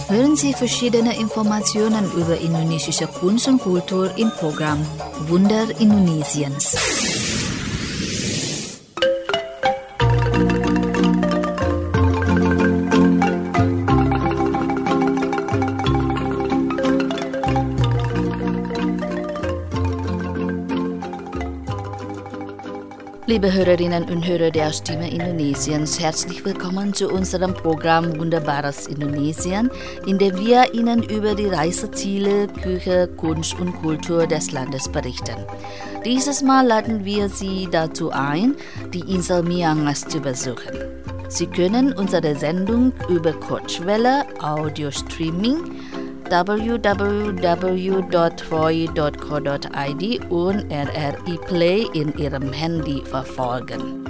hören Sie verschiedene Informationen über indonesische Kunst und Kultur im Programm Wunder Indonesiens. Liebe Hörerinnen und Hörer der Stimme Indonesiens, herzlich willkommen zu unserem Programm Wunderbares Indonesien, in dem wir Ihnen über die Reiseziele, Küche, Kunst und Kultur des Landes berichten. Dieses Mal laden wir Sie dazu ein, die Insel Miangas zu besuchen. Sie können unsere Sendung über Kurzwelle, Audio-Streaming, www.voi.co.id und RRI Play in Ihrem Handy verfolgen.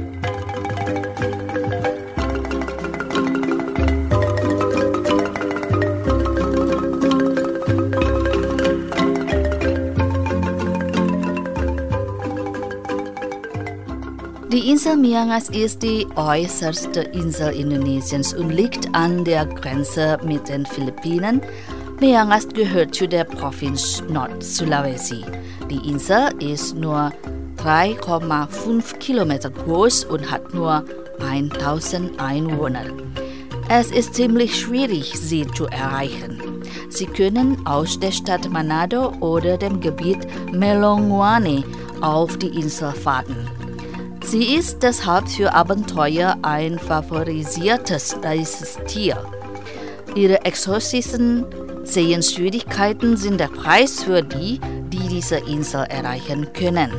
Die Insel Miangas ist die äußerste Insel Indonesiens und liegt an der Grenze mit den Philippinen. Miangas gehört zu der Provinz Nord-Sulawesi. Die Insel ist nur 3,5 Kilometer groß und hat nur 1000 Einwohner. Es ist ziemlich schwierig, sie zu erreichen. Sie können aus der Stadt Manado oder dem Gebiet Melonguane auf die Insel fahren. Sie ist deshalb für Abenteuer ein favorisiertes Reiseziel. Ihre exotischen Sehenswürdigkeiten sind der Preis für die diese Insel erreichen können.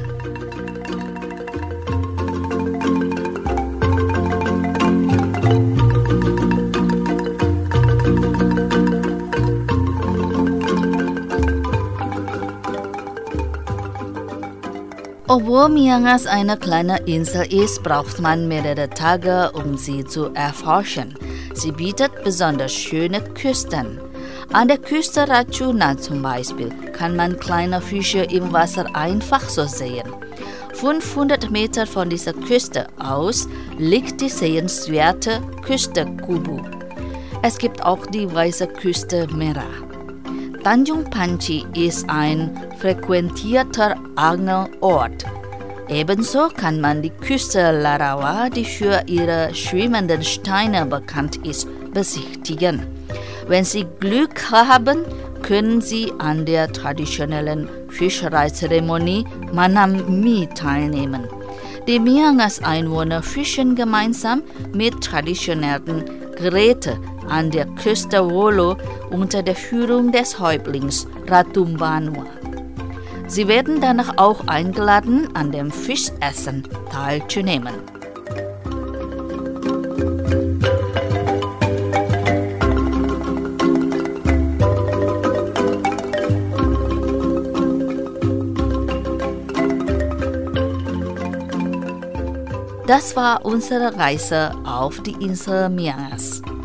Obwohl Miangas eine kleine Insel ist, braucht man mehrere Tage, um sie zu erforschen. Sie bietet besonders schöne Küsten. An der Küste Ratchuna zum Beispiel kann man kleine Fische im Wasser einfach so sehen. 500 Meter von dieser Küste aus liegt die sehenswerte Küste Kubu. Es gibt auch die weiße Küste Merah. Tanjung Panci ist ein frequentierter Angelort. Ebenso kann man die Küste Larawa, die für ihre schwimmenden Steine bekannt ist, besichtigen. Wenn Sie Glück haben, können Sie an der traditionellen Fischereizeremonie Manami teilnehmen. Die Miangas-Einwohner fischen gemeinsam mit traditionellen Geräten an der Küste Wolo unter der Führung des Häuptlings Ratumbanua. Sie werden danach auch eingeladen, an dem Fischessen teilzunehmen. Das war unsere Reise auf die Insel Miangas.